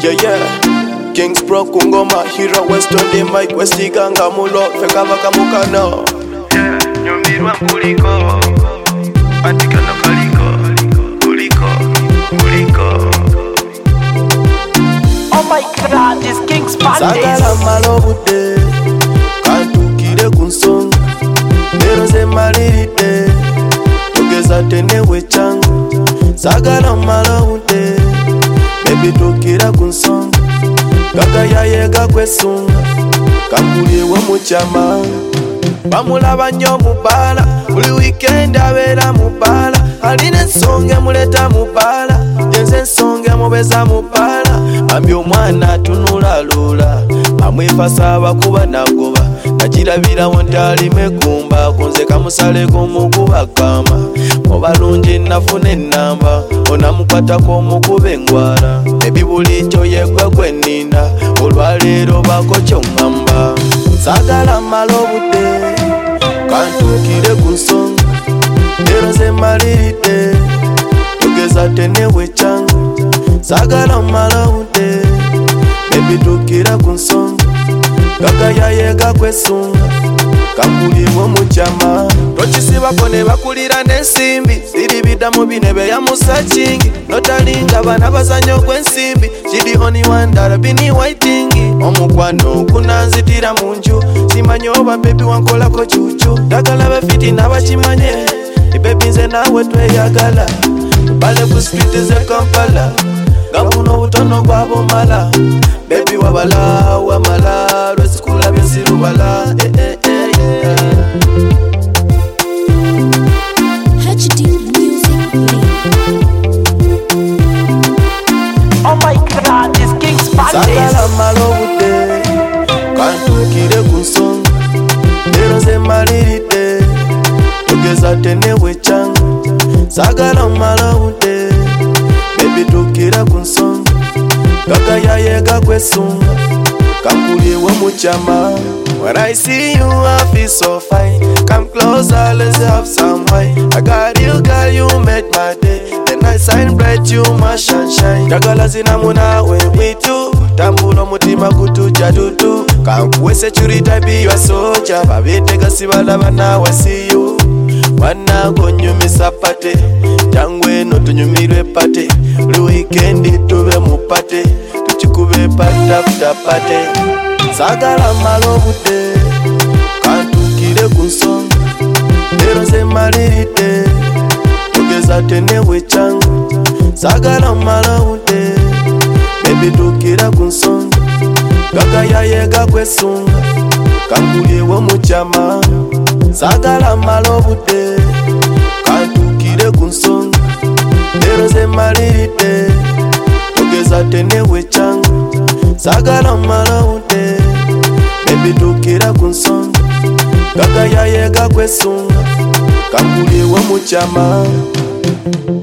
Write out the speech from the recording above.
Yeah, Kings Pro Kungoma, Hero West on the mic, Westiganga Mulo, Fekava Kamukano. Yeah, Nyumirwa Kuliko, Antikana Kaliko, Kuliko. Oh my God, this King's Sagala Malobute, Kantukire Kunsong, Nerose Malirite, Tugeza Tene Wechang, Sagala Malobute, Baby Tukira Kunsong, Kaka Yayega Kwesunga, Kambulie wa Muchama, Bamulaba nnyo mubala, buli weekend abera mubala, alina ensonga muleta mubala, yenze ensonga mubeza mubala, ambi omwana atunula lula, amwefasa abakuba nagoba, nakirabirawo nti alime gumba, kunze kamusaleko mukuba kama, mubalungi nafuna ennamba, onamukwatako omukuba engwala, ebibulikyo yegwe gwenninda, olwaleero bako kyoŋŋamba, sagala mala obudde, kantukire ku nsonga, leero nze mmaliride, tugeza tene wechanga, sagala mmala budde, ebitukira ku nsonga, kaka yayega kwesunga, kambulirwa mukyama, tokisibako ne bakulira n'ensimbi, siribiddamu binebe ya musakingi, notalinga bana bazanyo gw'ensimbi, kidi oni wandara bini waitingi, omukwano kunanzitira munju, simanyi oba bebi wankolako cucu, dagala bafiti n'abakimanye, bebi nze naawe tweyagala, tubale ku street ze Kampala, ngafuna obutono bwabomala, bebi wamala, lwesikula byesirubala, HD Music Oh my God, this King's sagala mala obudde, kantukire ku nsonga, leero nze mmaliride, tugeza tene wechanga, sagala mala obudde, bebi tukira ku nsonga, kaka yayega kwesunga, kambulirwa mukyama. When I see you, I feel so fine. Come closer, let's have some wine. I got you, girl, you made my day. The night shine bright, you my sunshine. Jagala zinamunawe with you. Tambulo mutima kutuja dudu. Kankuwe security, be your soldier. Babitega sibalaba nawe see you. Wana konyumisa pate. Jangwe no tunyumirwe pate. Weekendi tube mupate. Tuchikube pata pate. Sagala mala obudde, kantukire ku nsonga, leero nze mmaliride, tugeza tene wechanga, sagala mala obudde, bebi tukira ku nsonga, kaka yayega kwesunga, kambulirwa mukyama, sagala mala obudde, kantukire ku nsonga, leero nze mmaliride, tugeza tene wechanga, sagala mala obudde, ebitukira ku nsonga, kaka yayega kwesunga, kambulirwa mukyama.